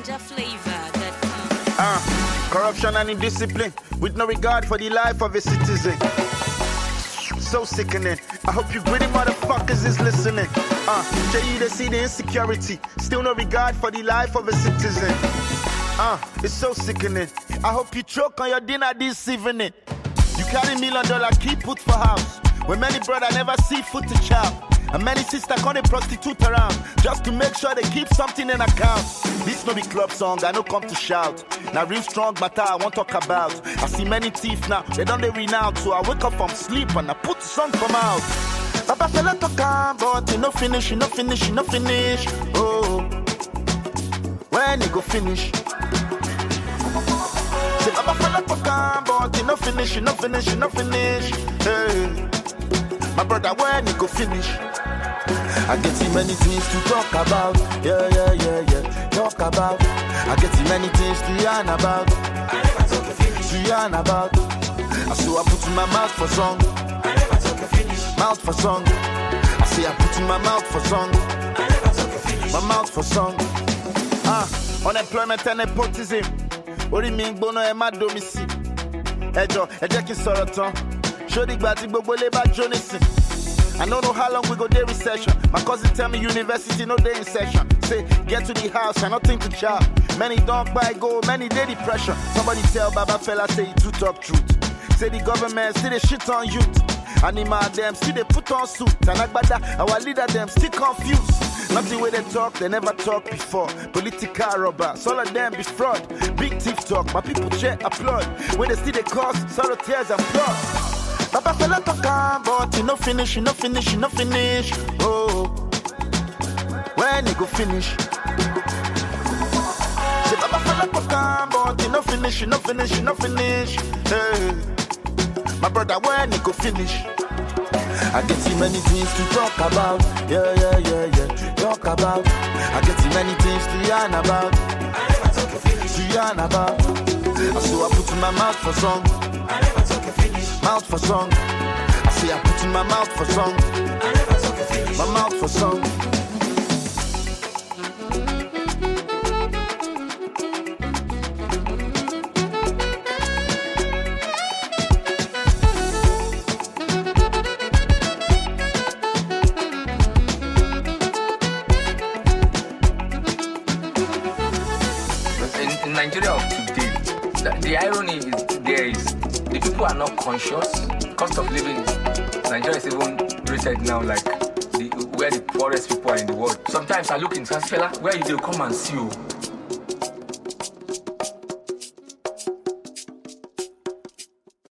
NinjaFlavor.com. Corruption and indiscipline with no regard for the life of a citizen. So sickening. I hope you greedy motherfuckers is listening. Jay, they see the insecurity. Still no regard for the life of a citizen. It's so sickening. I hope you choke on your dinner this evening. You carry $1 million key put for house. When many brother never see food to chow. And many sisters call a prostitute around just to make sure they keep something in account. This no be club song, I no come to shout. Now real strong matter I won't talk about. I see many thieves now, they don't they renounce. So I wake up from sleep and I put the song from out. Papa fella talk but he no finish, he no finish, he no finish. Oh, when he go finish? Say Papa fella talk but he no finish, he no finish, he no finish. Hey, my brother when he go finish? I get too many things to talk about. Yeah. Talk about. I get too many things to yarn about. I never talk a finish. To yarn about. So I put in my mouth for song. I never talk a finish. Mouth for song. I say I put in my mouth for song. I never talk a finish. My mouth for song. Unemployment and nepotism. Ori mi ngbono e ma domisi. Ejo, e je ki sọ̀rọ̀ tán. Shodi gba ti gbogbo le ba Jonathan. I don't know how long we go day recession. My cousin tell me university no day in session. Say, get to the house and nothing to job. Many don't buy gold, many day depression. Somebody tell Baba fella say he too talk truth. Say the government still they shit on youth. Animal them still they put on suit. And Agbada, our leader them still confused. Nothing where they talk, they never talk before. Political robbers, all of them be fraud. Big thief talk, my people cheer applaud. When they still they cause, sorrow tears and blood. Papa fella talk but he no finish, he no finish, he no finish. Oh, when he go finish? Say Papa fella talk but he no finish, he no finish, he no finish. Hey, my brother when he go finish? I get too many things to talk about. Yeah. Talk about. I get too many things to yarn about. I never talk a finish. To yarn about. So I put in my mouth for song. I never talk a finish. Mouth for song. I say I put in my mouth for song. I never talk a finish. My mouth for song. In Nigeria of today, the irony is there is the people are not conscious. Cost of living in Nigeria is even rated now like where the poorest people are in the world. Sometimes I look in Fela, where you do come and see you.